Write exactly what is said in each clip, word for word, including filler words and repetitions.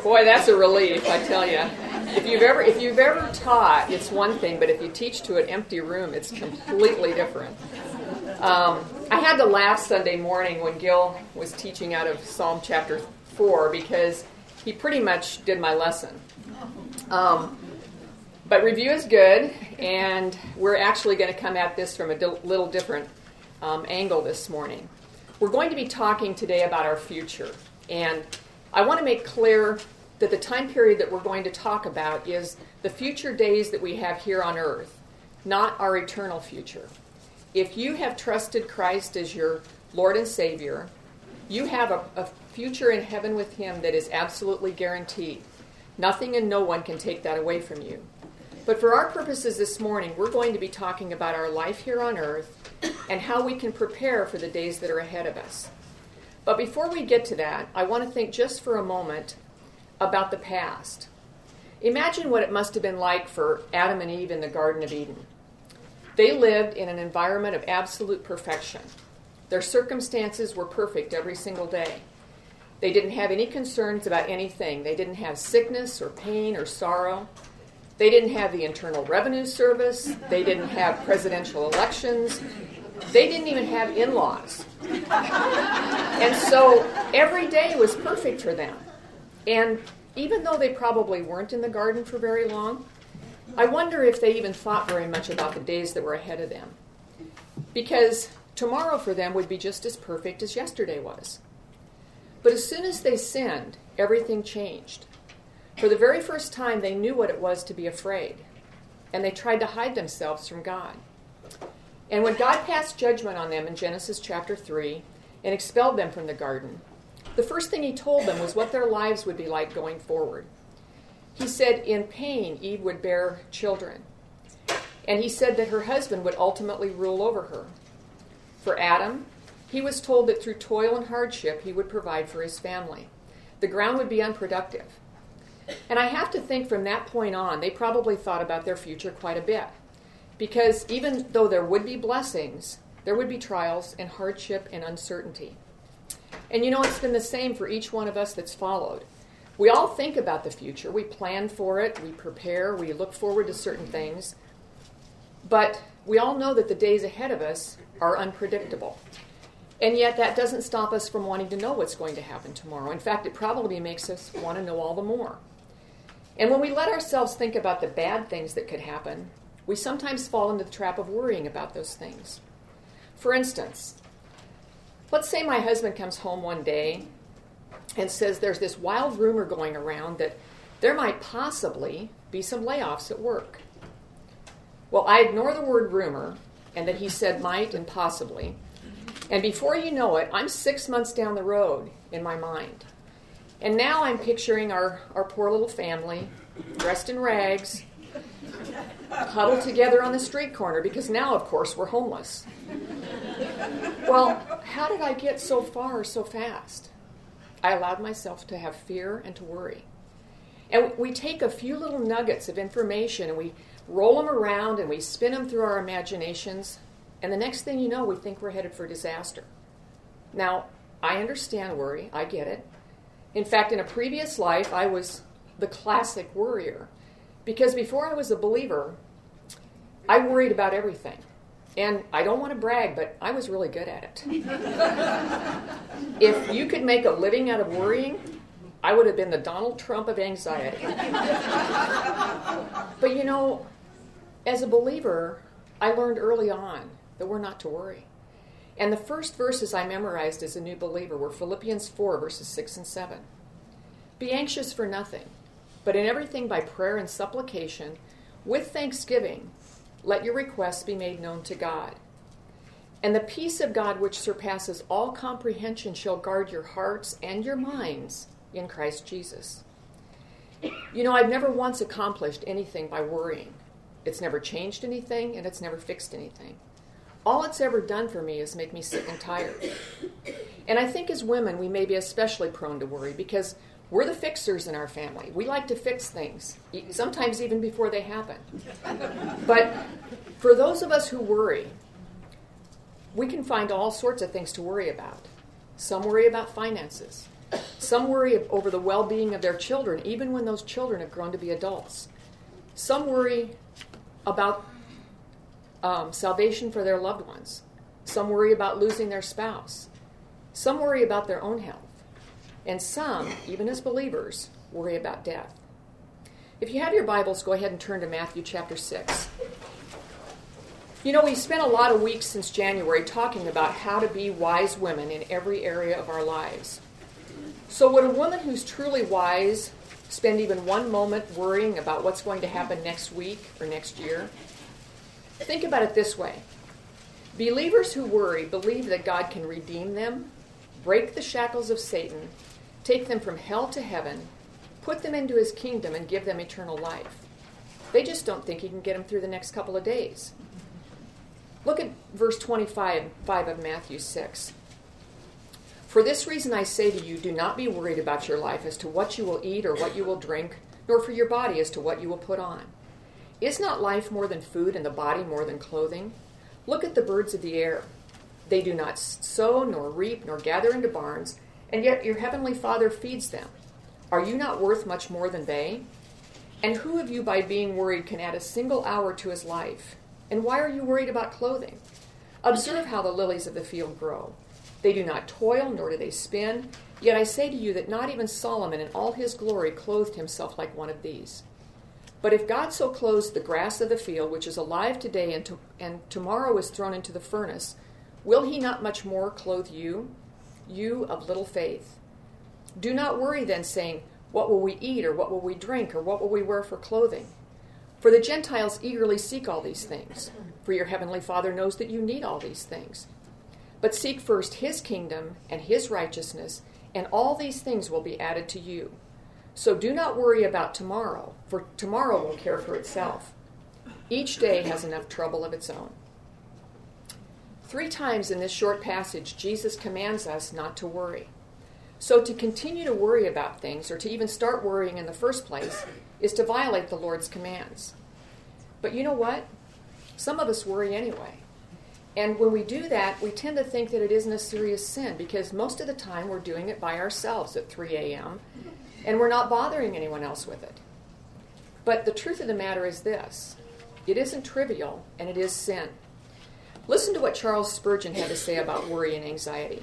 Boy, that's a relief, I tell you. If you've ever if you've ever taught, it's one thing, but if you teach to an empty room, it's completely different. Um, I had to laugh Sunday morning when Gil was teaching out of Psalm chapter four because he pretty much did my lesson. Um, but review is good, and we're actually going to come at this from a di- little different um, angle this morning. We're going to be talking today about our future, and I want to make clear that the time period that we're going to talk about is the future days that we have here on earth, not our eternal future. If you have trusted Christ as your Lord and Savior, you have a, a future in heaven with Him that is absolutely guaranteed. Nothing and no one can take that away from you. But for our purposes this morning, we're going to be talking about our life here on earth and how we can prepare for the days that are ahead of us. But before we get to that, I want to think just for a moment about the past. Imagine what it must have been like for Adam and Eve in the Garden of Eden. They lived in an environment of absolute perfection. Their circumstances were perfect every single day. They didn't have any concerns about anything. They didn't have sickness or pain or sorrow. They didn't have the Internal Revenue Service. They didn't have presidential elections. They didn't even have in-laws. And so every day was perfect for them. And even though they probably weren't in the garden for very long, I wonder if they even thought very much about the days that were ahead of them. Because tomorrow for them would be just as perfect as yesterday was. But as soon as they sinned, everything changed. For the very first time, they knew what it was to be afraid. And they tried to hide themselves from God. And when God passed judgment on them in Genesis chapter three and expelled them from the garden, the first thing He told them was what their lives would be like going forward. He said in pain, Eve would bear children. And He said that her husband would ultimately rule over her. For Adam, he was told that through toil and hardship, he would provide for his family. The ground would be unproductive. And I have to think from that point on, they probably thought about their future quite a bit. Because even though there would be blessings, there would be trials and hardship and uncertainty. And you know, it's been the same for each one of us that's followed. We all think about the future. We plan for it. We prepare. We look forward to certain things. But we all know that the days ahead of us are unpredictable. And yet that doesn't stop us from wanting to know what's going to happen tomorrow. In fact, it probably makes us want to know all the more. And when we let ourselves think about the bad things that could happen, we sometimes fall into the trap of worrying about those things. For instance, let's say my husband comes home one day and says there's this wild rumor going around that there might possibly be some layoffs at work. Well, I ignore the word rumor and that he said might and possibly. And before you know it, I'm six months down the road in my mind. And now I'm picturing our, our poor little family, dressed in rags, huddled together on the street corner, because now, of course, we're homeless. Well, how did I get so far so fast? I allowed myself to have fear and to worry. And we take a few little nuggets of information and we roll them around and we spin them through our imaginations, and the next thing you know, we think we're headed for disaster. Now, I understand worry. I get it. In fact, in a previous life, I was the classic worrier. Because before I was a believer, I worried about everything. And I don't want to brag, but I was really good at it. If you could make a living out of worrying, I would have been the Donald Trump of anxiety. But you know, as a believer, I learned early on that we're not to worry. And the first verses I memorized as a new believer were Philippians four, verses six and seven. Be anxious for nothing, but in everything by prayer and supplication, with thanksgiving, let your requests be made known to God. And the peace of God, which surpasses all comprehension, shall guard your hearts and your minds in Christ Jesus. You know, I've never once accomplished anything by worrying. It's never changed anything, and it's never fixed anything. All it's ever done for me is make me sick and tired. And I think as women, we may be especially prone to worry because we're the fixers in our family. We like to fix things, sometimes even before they happen. But for those of us who worry, we can find all sorts of things to worry about. Some worry about finances. Some worry over the well-being of their children, even when those children have grown to be adults. Some worry about um, salvation for their loved ones. Some worry about losing their spouse. Some worry about their own health. And some, even as believers, worry about death. If you have your Bibles, go ahead and turn to Matthew chapter six. You know, we've spent a lot of weeks since January talking about how to be wise women in every area of our lives. So would a woman who's truly wise spend even one moment worrying about what's going to happen next week or next year? Think about it this way. Believers who worry believe that God can redeem them, break the shackles of Satan, take them from hell to heaven, put them into his kingdom, and give them eternal life. They just don't think he can get them through the next couple of days. Look at verse twenty-five five of Matthew six. For this reason I say to you, do not be worried about your life as to what you will eat or what you will drink, nor for your body as to what you will put on. Is not life more than food and the body more than clothing? Look at the birds of the air. They do not sow, nor reap, nor gather into barns, and yet your heavenly Father feeds them. Are you not worth much more than they? And who of you by being worried can add a single hour to his life? And why are you worried about clothing? Observe how the lilies of the field grow. They do not toil, nor do they spin. Yet I say to you that not even Solomon in all his glory clothed himself like one of these. But if God so clothes the grass of the field, which is alive today and, to- and tomorrow is thrown into the furnace, will he not much more clothe you, you of little faith? Do not worry then, saying, what will we eat, or what will we drink, or what will we wear for clothing? For the Gentiles eagerly seek all these things, for your heavenly Father knows that you need all these things. But seek first his kingdom and his righteousness, and all these things will be added to you. So do not worry about tomorrow, for tomorrow will care for itself. Each day has enough trouble of its own. Three times in this short passage, Jesus commands us not to worry. So to continue to worry about things, or to even start worrying in the first place, is to violate the Lord's commands. But you know what? Some of us worry anyway. And when we do that, we tend to think that it isn't a serious sin, because most of the time we're doing it by ourselves at three a.m., and we're not bothering anyone else with it. But the truth of the matter is this. It isn't trivial, and it is sin. Listen to what Charles Spurgeon had to say about worry and anxiety.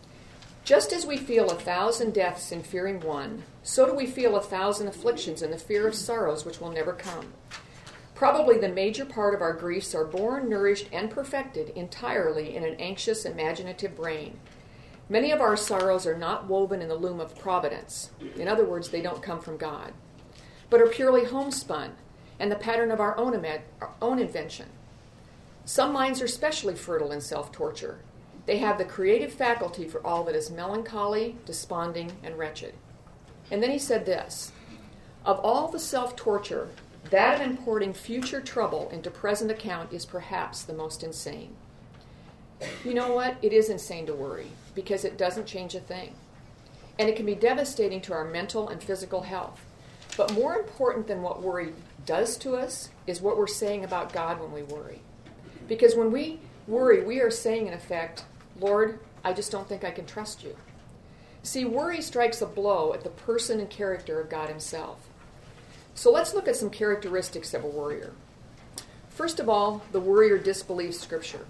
Just as we feel a thousand deaths in fearing one, so do we feel a thousand afflictions in the fear of sorrows which will never come. Probably the major part of our griefs are born, nourished, and perfected entirely in an anxious, imaginative brain. Many of our sorrows are not woven in the loom of providence. In other words, they don't come from God, but are purely homespun and the pattern of our own, ima- our own invention. Some minds are specially fertile in self-torture. They have the creative faculty for all that is melancholy, desponding, and wretched. And then he said this, of all the self-torture, that of importing future trouble into present account is perhaps the most insane. You know what? It is insane to worry, because it doesn't change a thing. And it can be devastating to our mental and physical health. But more important than what worry does to us is what we're saying about God when we worry. Because when we worry, we are saying, in effect, Lord, I just don't think I can trust you. See, worry strikes a blow at the person and character of God himself. So let's look at some characteristics of a worrier. First of all, the worrier disbelieves Scripture.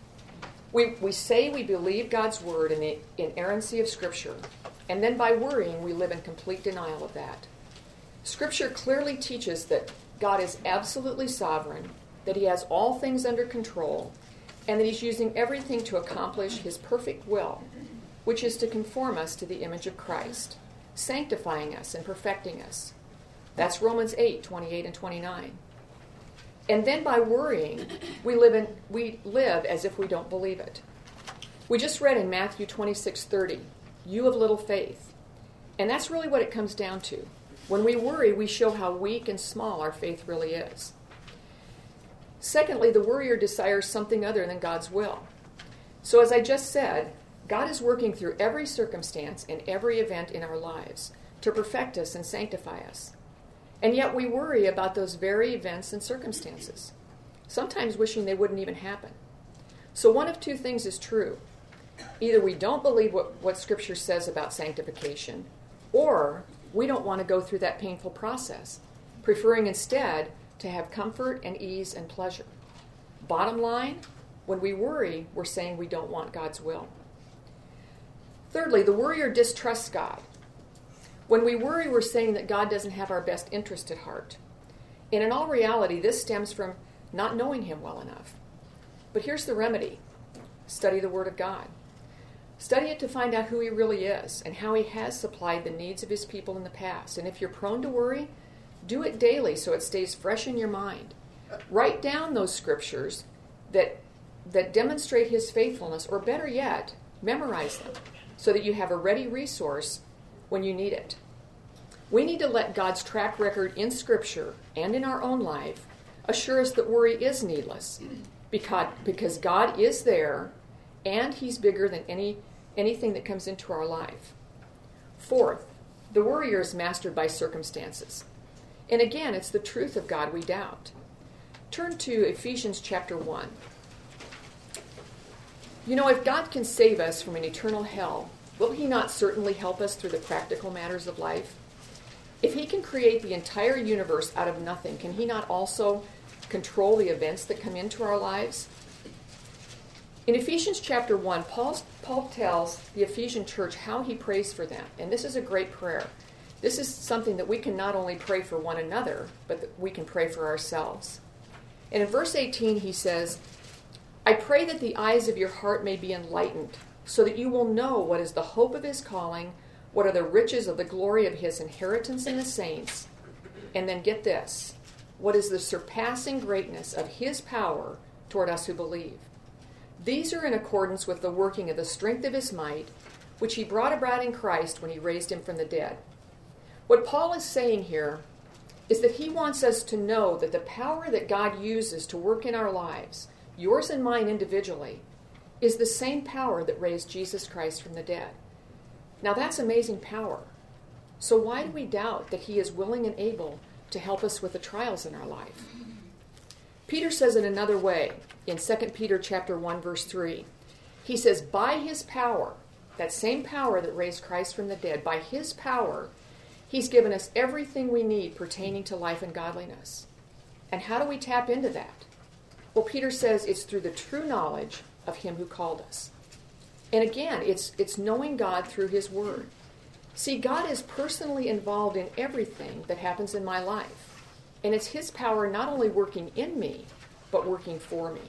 We, we say we believe God's word and the inerrancy of Scripture, and then by worrying, we live in complete denial of that. Scripture clearly teaches that God is absolutely sovereign, that he has all things under control, and that he's using everything to accomplish his perfect will, which is to conform us to the image of Christ, sanctifying us and perfecting us. That's Romans eight, twenty-eight and twenty-nine. And then by worrying, we live in, we live as if we don't believe it. We just read in Matthew twenty-six thirty, you of little faith. And that's really what it comes down to. When we worry, we show how weak and small our faith really is. Secondly, the worrier desires something other than God's will. So as I just said, God is working through every circumstance and every event in our lives to perfect us and sanctify us. And yet we worry about those very events and circumstances, sometimes wishing they wouldn't even happen. So one of two things is true. Either we don't believe what, what Scripture says about sanctification, or we don't want to go through that painful process, preferring instead to have comfort and ease and pleasure. Bottom line, when we worry, we're saying we don't want God's will. Thirdly, the worrier distrusts God. When we worry, we're saying that God doesn't have our best interest at heart. And in all reality, this stems from not knowing Him well enough. But here's the remedy. Study the Word of God. Study it to find out who He really is and how He has supplied the needs of His people in the past. And if you're prone to worry, do it daily so it stays fresh in your mind. Write down those scriptures that, that demonstrate His faithfulness, or better yet, memorize them so that you have a ready resource when you need it. We need to let God's track record in Scripture and in our own life assure us that worry is needless, because, because God is there and He's bigger than any anything that comes into our life. Fourth, the worrier is mastered by circumstances. And again, it's the truth of God we doubt. Turn to Ephesians chapter one. You know, if God can save us from an eternal hell, will He not certainly help us through the practical matters of life? If He can create the entire universe out of nothing, can He not also control the events that come into our lives? In Ephesians chapter one, Paul, Paul tells the Ephesian church how he prays for them. And this is a great prayer. This is something that we can not only pray for one another, but that we can pray for ourselves. And in verse eighteen, he says, I pray that the eyes of your heart may be enlightened, so that you will know what is the hope of His calling, what are the riches of the glory of His inheritance in the saints, and then get this, what is the surpassing greatness of His power toward us who believe. These are in accordance with the working of the strength of His might, which He brought about in Christ when He raised Him from the dead. What Paul is saying here is that he wants us to know that the power that God uses to work in our lives, yours and mine individually, is the same power that raised Jesus Christ from the dead. Now that's amazing power. So why do we doubt that He is willing and able to help us with the trials in our life? Peter says it another way in Second Peter chapter one, verse three. He says, by His power, that same power that raised Christ from the dead, by His power, He's given us everything we need pertaining to life and godliness. And how do we tap into that? Well, Peter says it's through the true knowledge of Him who called us. And again, it's it's knowing God through His Word. See, God is personally involved in everything that happens in my life. And it's His power not only working in me, but working for me.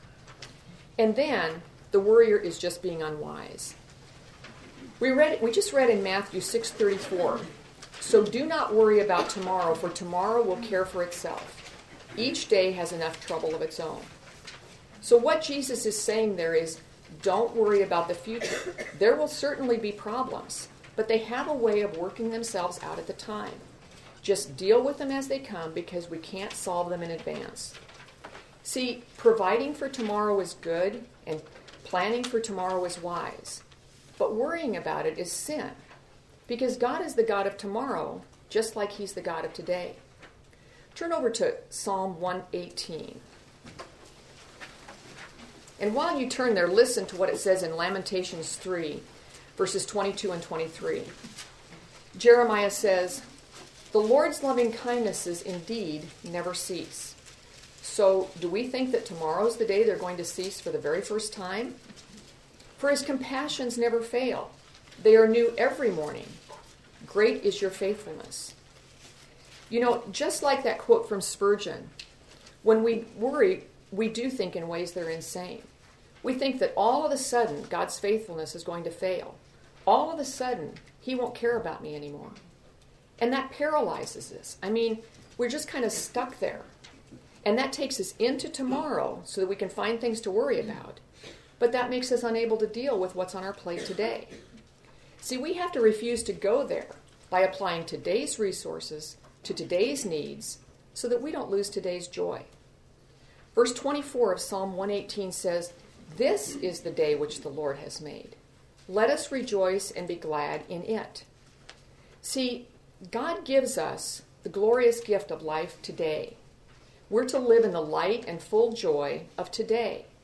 And then, the worrier is just being unwise. We read we just read in Matthew six thirty-four, so do not worry about tomorrow, for tomorrow will care for itself. Each day has enough trouble of its own. So what Jesus is saying there is, don't worry about the future. There will certainly be problems, but they have a way of working themselves out at the time. Just deal with them as they come, because we can't solve them in advance. See, providing for tomorrow is good, and planning for tomorrow is wise. But worrying about it is sin, because God is the God of tomorrow, just like He's the God of today. Turn over to Psalm one eighteen. And while you turn there, listen to what it says in Lamentations three, verses twenty-two and twenty-three. Jeremiah says, the Lord's loving kindnesses indeed never cease. So, do we think that tomorrow's the day they're going to cease for the very first time? For His compassions never fail. They are new every morning. Great is your faithfulness. You know, just like that quote from Spurgeon, when we worry, we do think in ways that are insane. We think that all of a sudden God's faithfulness is going to fail. All of a sudden, He won't care about me anymore. And that paralyzes us. I mean, we're just kind of stuck there. And that takes us into tomorrow so that we can find things to worry about. But that makes us unable to deal with what's on our plate today. See, we have to refuse to go there by applying today's resources to today's needs so that we don't lose today's joy. Verse twenty-four of Psalm one eighteen says, this is the day which the Lord has made. Let us rejoice and be glad in it. See, God gives us the glorious gift of life today. We're to live in the light and full joy of today.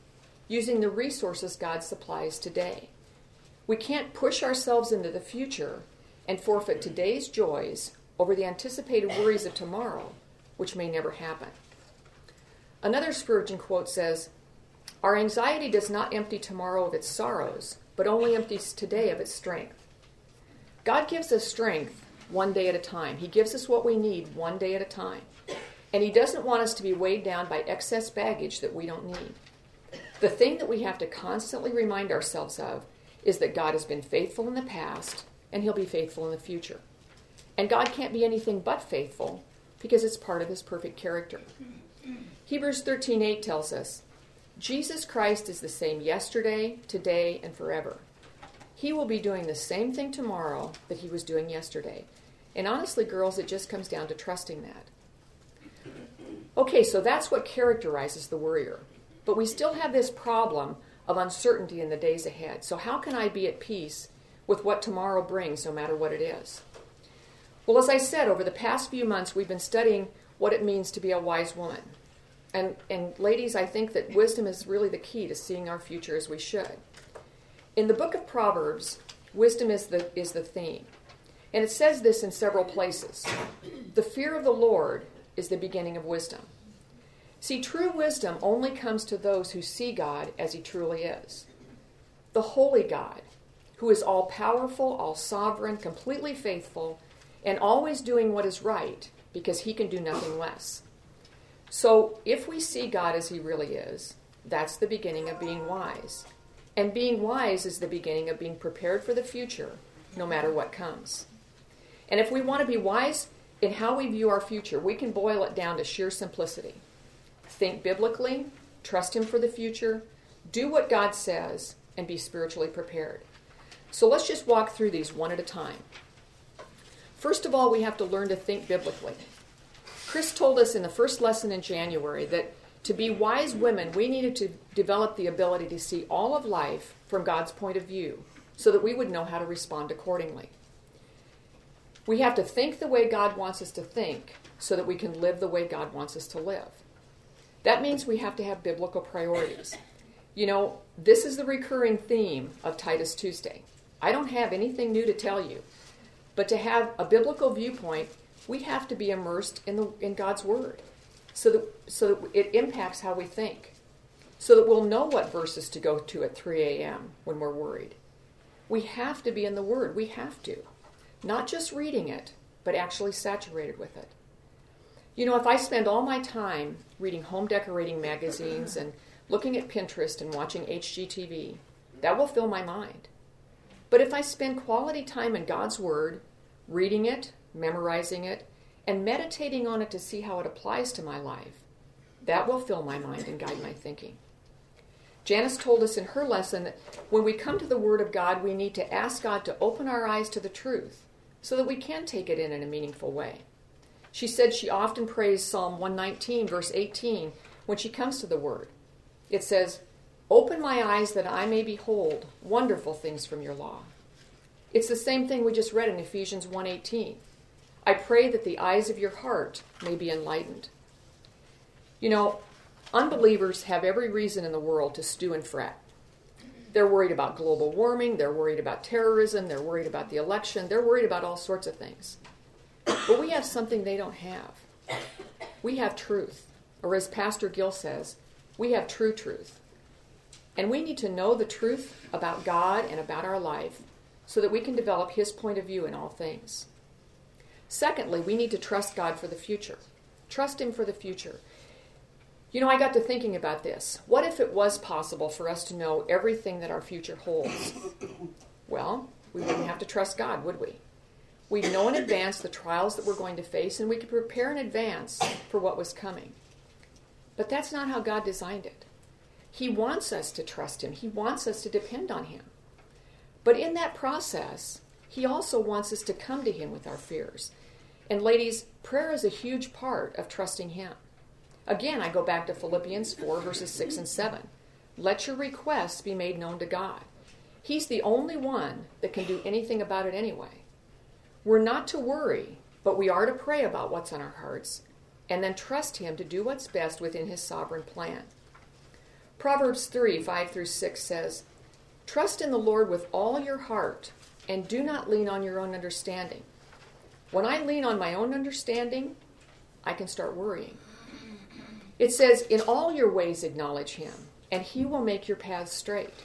using the resources God supplies today. We can't push ourselves into the future and forfeit today's joys over the anticipated worries of tomorrow, which may never happen. Another Spurgeon quote says, "Our anxiety does not empty tomorrow of its sorrows, but only empties today of its strength." God gives us strength one day at a time. He gives us what we need one day at a time. And He doesn't want us to be weighed down by excess baggage that we don't need. The thing that we have to constantly remind ourselves of is that God has been faithful in the past, and He'll be faithful in the future. And God can't be anything but faithful because it's part of His perfect character. Hebrews thirteen eight tells us, Jesus Christ is the same yesterday, today, and forever. He will be doing the same thing tomorrow that He was doing yesterday. And honestly, girls, it just comes down to trusting that. Okay, so that's what characterizes the worrier. But we still have this problem of uncertainty in the days ahead. So how can I be at peace with what tomorrow brings, no matter what it is? Well, as I said, over the past few months, we've been studying what it means to be a wise woman. And, and ladies, I think that wisdom is really the key to seeing our future as we should. In the book of Proverbs, wisdom is the, is the theme. And it says this in several places. The fear of the Lord is the beginning of wisdom. See, true wisdom only comes to those who see God as He truly is. The holy God, who is all-powerful, all-sovereign, completely faithful, and always doing what is right, because He can do nothing less. So, if we see God as He really is, that's the beginning of being wise. And being wise is the beginning of being prepared for the future, no matter what comes. And if we want to be wise in how we view our future, we can boil it down to sheer simplicity. Think biblically, trust Him for the future, do what God says, and be spiritually prepared. So let's just walk through these one at a time. First of all, we have to learn to think biblically. Chris told us in the first lesson in January that to be wise women, we needed to develop the ability to see all of life from God's point of view so that we would know how to respond accordingly. We have to think the way God wants us to think so that we can live the way God wants us to live. That means we have to have biblical priorities. You know, this is the recurring theme of Titus Tuesday. I don't have anything new to tell you, but to have a biblical viewpoint, we have to be immersed in the in God's Word so that, so that it impacts how we think, so that we'll know what verses to go to at three a.m. when we're worried. We have to be in the Word. We have to. Not just reading it, but actually saturated with it. You know, if I spend all my time reading home decorating magazines and looking at Pinterest and watching H G T V, that will fill my mind. But if I spend quality time in God's Word, reading it, memorizing it, and meditating on it to see how it applies to my life, that will fill my mind and guide my thinking. Janice told us in her lesson that when we come to the Word of God, we need to ask God to open our eyes to the truth so that we can take it in in a meaningful way. She said she often prays Psalm one nineteen, verse eighteen, when she comes to the Word. It says, "Open my eyes that I may behold wonderful things from your law." It's the same thing we just read in Ephesians one eighteen. I pray that the eyes of your heart may be enlightened. You know, unbelievers have every reason in the world to stew and fret. They're worried about global warming, they're worried about terrorism, they're worried about the election, they're worried about all sorts of things. But we have something they don't have. We have truth. Or as Pastor Gill says, we have true truth. And we need to know the truth about God and about our life so that we can develop His point of view in all things. Secondly, we need to trust God for the future. Trust Him for the future. You know, I got to thinking about this. What if it was possible for us to know everything that our future holds? Well, we wouldn't have to trust God, would we? We'd know in advance the trials that we're going to face, and we could prepare in advance for what was coming. But that's not how God designed it. He wants us to trust Him. He wants us to depend on Him. But in that process, He also wants us to come to Him with our fears. And ladies, prayer is a huge part of trusting Him. Again, I go back to Philippians four, verses six and seven. Let your requests be made known to God. He's the only one that can do anything about it anyway. We're not to worry, but we are to pray about what's on our hearts and then trust Him to do what's best within His sovereign plan. Proverbs three, five through six says, "Trust in the Lord with all your heart, and do not lean on your own understanding." When I lean on my own understanding, I can start worrying. It says, "In all your ways acknowledge him, and he will make your paths straight."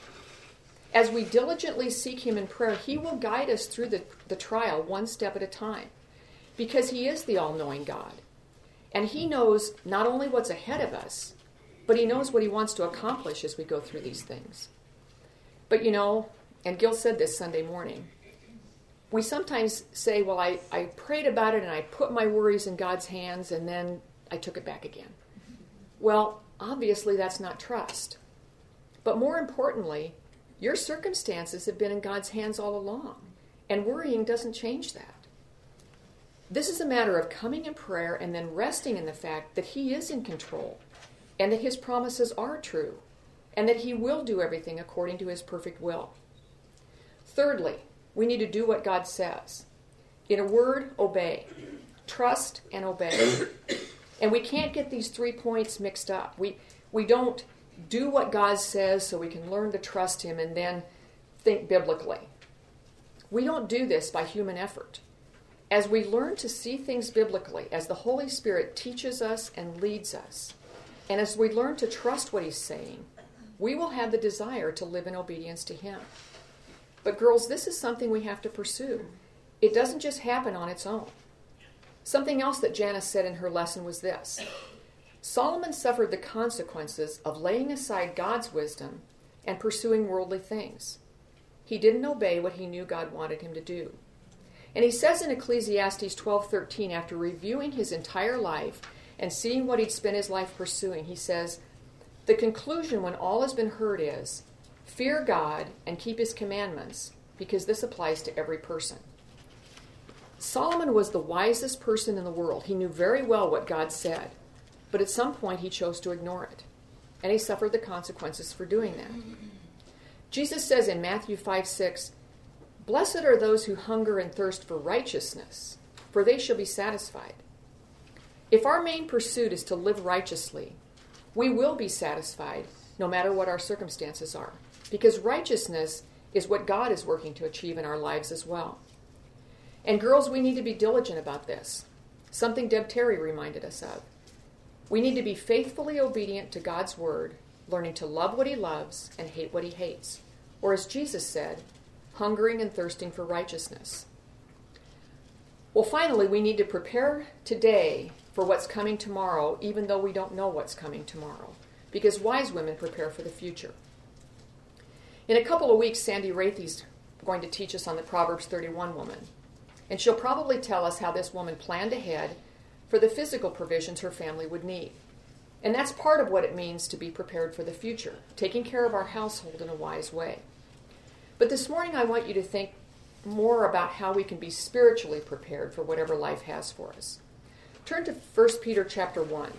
As we diligently seek him in prayer, he will guide us through the, the trial one step at a time, because he is the all-knowing God. And he knows not only what's ahead of us, but he knows what he wants to accomplish as we go through these things. But you know, and Gil said this Sunday morning, we sometimes say, well, I, I prayed about it and I put my worries in God's hands and then I took it back again. Well, obviously that's not trust. But more importantly, your circumstances have been in God's hands all along, and worrying doesn't change that. This is a matter of coming in prayer and then resting in the fact that he is in control and that his promises are true and that he will do everything according to his perfect will. Thirdly, we need to do what God says. In a word, obey. Trust and obey. And we can't get these three points mixed up. We, we don't do what God says so we can learn to trust him and then think biblically. We don't do this by human effort. As we learn to see things biblically, as the Holy Spirit teaches us and leads us, and as we learn to trust what he's saying, we will have the desire to live in obedience to him. But girls, this is something we have to pursue. It doesn't just happen on its own. Something else that Janice said in her lesson was this: Solomon suffered the consequences of laying aside God's wisdom and pursuing worldly things. He didn't obey what he knew God wanted him to do. And he says in Ecclesiastes twelve thirteen, after reviewing his entire life and seeing what he'd spent his life pursuing, he says, "The conclusion when all has been heard is, fear God and keep his commandments, because this applies to every person." Solomon was the wisest person in the world. He knew very well what God said, but at some point he chose to ignore it, and he suffered the consequences for doing that. Jesus says in Matthew five six, "Blessed are those who hunger and thirst for righteousness, for they shall be satisfied." If our main pursuit is to live righteously, we will be satisfied no matter what our circumstances are, because righteousness is what God is working to achieve in our lives as well. And girls, we need to be diligent about this, something Deb Terry reminded us of. We need to be faithfully obedient to God's word, learning to love what he loves and hate what he hates, or as Jesus said, hungering and thirsting for righteousness. Well, finally, we need to prepare today for what's coming tomorrow, even though we don't know what's coming tomorrow, because wise women prepare for the future. In a couple of weeks, Sandy Rathie's going to teach us on the Proverbs thirty-one woman, and she'll probably tell us how this woman planned ahead for the physical provisions her family would need. And that's part of what it means to be prepared for the future, taking care of our household in a wise way. But this morning I want you to think more about how we can be spiritually prepared for whatever life has for us. Turn to First Peter chapter one.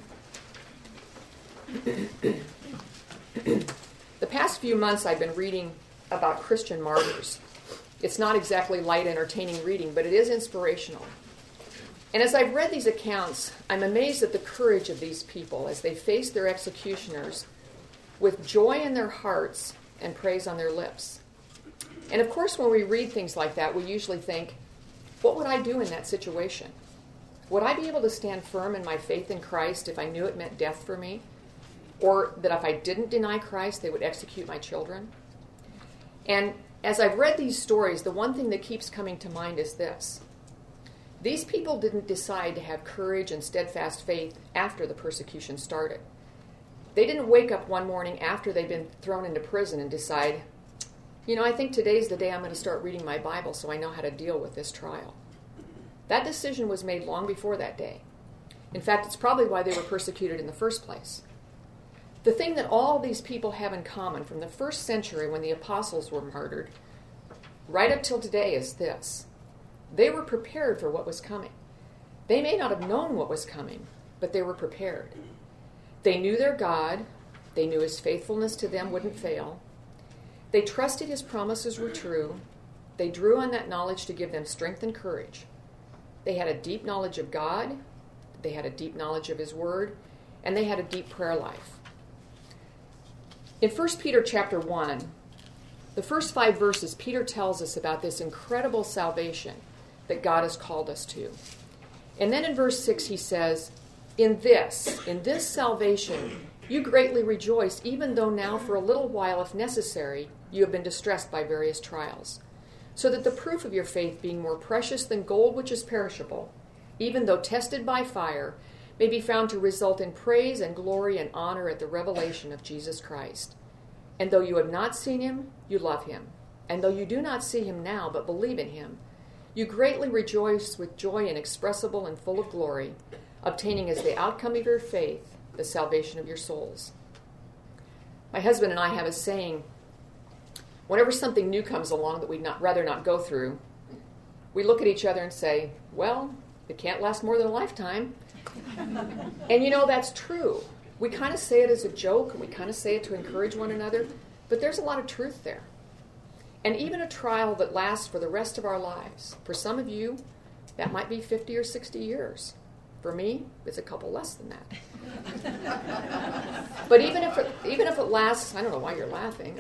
The past few months I've been reading about Christian martyrs. It's not exactly light, entertaining reading, but it is inspirational. And as I've read these accounts, I'm amazed at the courage of these people as they face their executioners with joy in their hearts and praise on their lips. And of course, when we read things like that, we usually think, what would I do in that situation? Would I be able to stand firm in my faith in Christ if I knew it meant death for me? Or that if I didn't deny Christ, they would execute my children? And as I've read these stories, the one thing that keeps coming to mind is this. These people didn't decide to have courage and steadfast faith after the persecution started. They didn't wake up one morning after they'd been thrown into prison and decide, you know, I think today's the day I'm going to start reading my Bible so I know how to deal with this trial. That decision was made long before that day. In fact, it's probably why they were persecuted in the first place. The thing that all these people have in common from the first century when the apostles were martyred right up till today is this. They were prepared for what was coming. They may not have known what was coming, but they were prepared. They knew their God. They knew his faithfulness to them wouldn't fail. They trusted his promises were true. They drew on that knowledge to give them strength and courage. They had a deep knowledge of God. They had a deep knowledge of his word. And they had a deep prayer life. In First Peter chapter one, the first five verses, Peter tells us about this incredible salvation that God has called us to. And then in verse six he says, In this, in this salvation, you greatly rejoice, even though now for a little while, if necessary, you have been distressed by various trials, so that the proof of your faith, being more precious than gold which is perishable, even though tested by fire, may be found to result in praise and glory and honor at the revelation of Jesus Christ. And though you have not seen him, you love him. And though you do not see him now, but believe in him, you greatly rejoice with joy inexpressible and full of glory, obtaining as the outcome of your faith the salvation of your souls. My husband and I have a saying, whenever something new comes along that we'd not, rather not go through, we look at each other and say, well, it can't last more than a lifetime. And you know, that's true. We kind of say it as a joke, and we kind of say it to encourage one another, but there's a lot of truth there. And even a trial that lasts for the rest of our lives, for some of you, that might be fifty or sixty years. For me, it's a couple less than that. But even if it, even if it lasts, I don't know why you're laughing.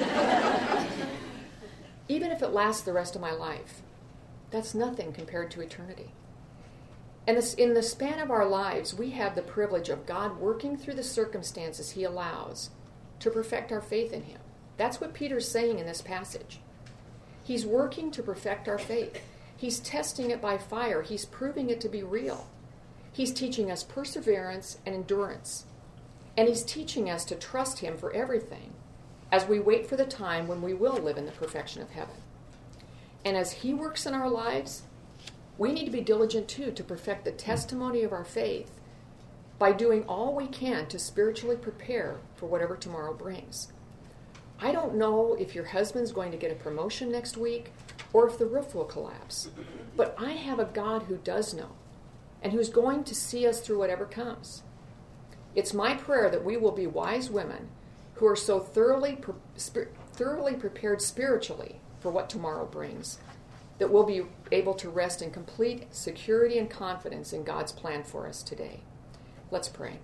Even if it lasts the rest of my life, that's nothing compared to eternity. And this, in the span of our lives, we have the privilege of God working through the circumstances he allows to perfect our faith in him. That's what Peter's saying in this passage. He's working to perfect our faith. He's testing it by fire. He's proving it to be real. He's teaching us perseverance and endurance. And he's teaching us to trust him for everything as we wait for the time when we will live in the perfection of heaven. And as he works in our lives, we need to be diligent, too, to perfect the testimony of our faith by doing all we can to spiritually prepare for whatever tomorrow brings. I don't know if your husband's going to get a promotion next week or if the roof will collapse, but I have a God who does know and who's going to see us through whatever comes. It's my prayer that we will be wise women who are so thoroughly, pre- sp- thoroughly prepared spiritually for what tomorrow brings, that we'll be able to rest in complete security and confidence in God's plan for us today. Let's pray.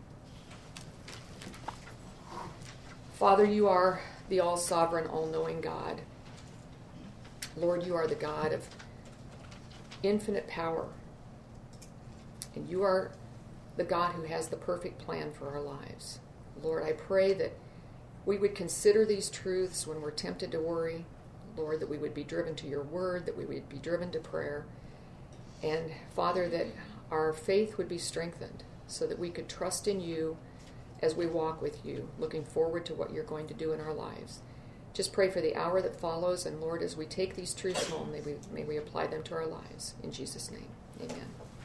Father, you are the all-sovereign, all-knowing God. Lord, you are the God of infinite power. And you are the God who has the perfect plan for our lives. Lord, I pray that we would consider these truths when we're tempted to worry. Lord, that we would be driven to your word, that we would be driven to prayer. And Father, that our faith would be strengthened so that we could trust in you as we walk with you, looking forward to what you're going to do in our lives. Just pray for the hour that follows, and Lord, as we take these truths home, may we, may we apply them to our lives. In Jesus' name, amen.